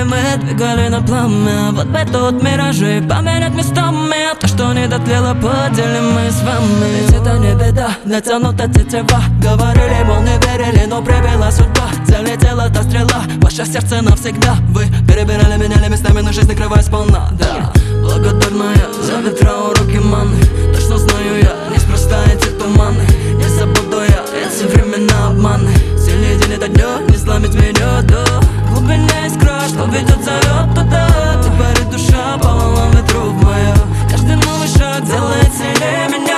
горели мы, двигали на пламя. Вот бы тут миражи поменять местами. То, что не дотлело, поделим мы с вами. Ведь это не беда, натянута тетива. Говорили, мол, не верили, но привела судьба. Залетела та стрела, ваше сердце навсегда. Вы перебирали, меняли местами, но жизнь накрывает сполна, да. Благодарная за ветра, уроки маны. Точно знаю я, неспроста эти туманы. Не забуду я эти времена обманы. Сильнее день это днем, не сломить меня, да. В глубине искра, что ведет, зовет туда. Теперь душа по волнам ветру в мою. Каждый новый шаг делает сильнее меня.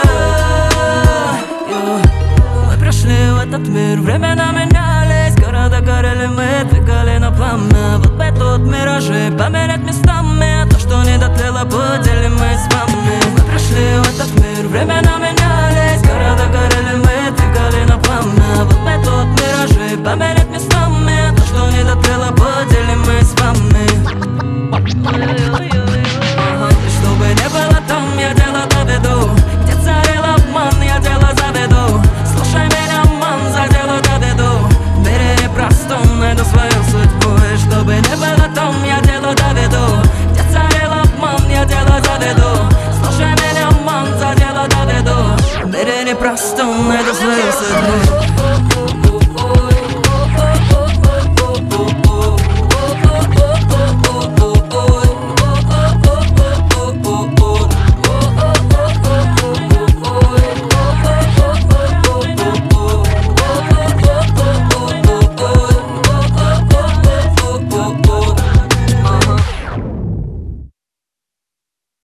Мы прошли в этот мир, времена менялись. Города горели, мы двигали на пламя. Вот бы тут миражи поменять местами. То, что не дотлело, поделим мы с вами. Мы прошли в этот мир, времена менялись. Города горели, мы двигали на пламя. Вот бы тут миражи поменять местами. То, что не дотлело, поделим мы с вами. И чтобы не было там, я дело доведу. Где царил обман, я дело заведу. Слушай меня, ман, за дело доведу. Бери простом, найду свою судьбу. И чтобы не было там, я дело доведу. Где царил обман, я дело заведу. Слушай меня, ман, за дело доведу. Бери простом, найду свою судьбу.